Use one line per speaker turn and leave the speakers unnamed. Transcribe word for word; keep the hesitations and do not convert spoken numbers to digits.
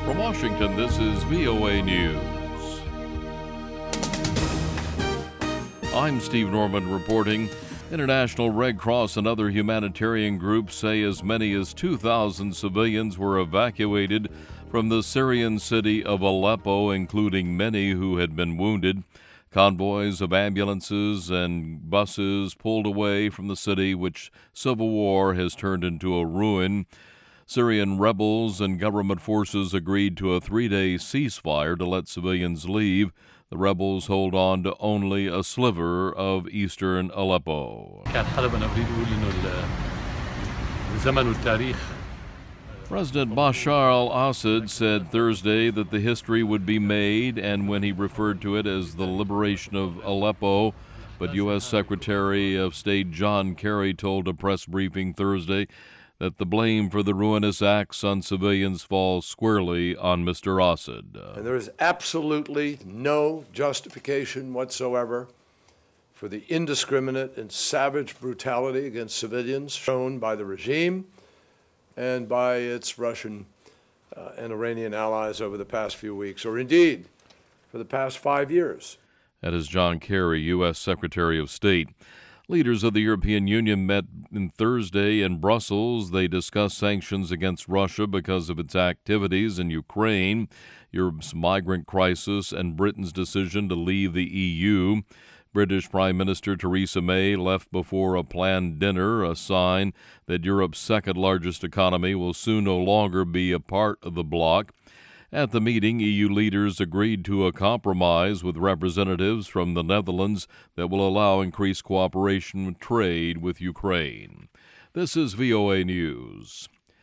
From Washington, this is V O A News. I'm Steve Norman reporting. International Red Cross and other humanitarian groups say as many as two thousand civilians were evacuated from the Syrian city of Aleppo, including many who had been wounded. Convoys of ambulances and buses pulled away from the city, which civil war has turned into a ruin. Syrian rebels and government forces agreed to a three-day ceasefire to let civilians leave. The rebels hold on to only a sliver of eastern Aleppo. President Bashar al-Assad said Thursday that the history would be made, and when he referred to it as the liberation of Aleppo, but U S Secretary of State John Kerry told a press briefing Thursday that the blame for the ruinous acts on civilians falls squarely on Mister Assad.
And there is absolutely no justification whatsoever for the indiscriminate and savage brutality against civilians shown by the regime and by its Russian uh, and Iranian allies over the past few weeks, or indeed for the past five years.
That is John Kerry, U S Secretary of State. Leaders of the European Union met on Thursday in Brussels. They discussed sanctions against Russia because of its activities in Ukraine, Europe's migrant crisis, and Britain's decision to leave the E U. British Prime Minister Theresa May left before a planned dinner, a sign that Europe's second-largest economy will soon no longer be a part of the bloc. At the meeting, E U leaders agreed to a compromise with representatives from the Netherlands that will allow increased cooperation and trade with Ukraine. This is V O A News.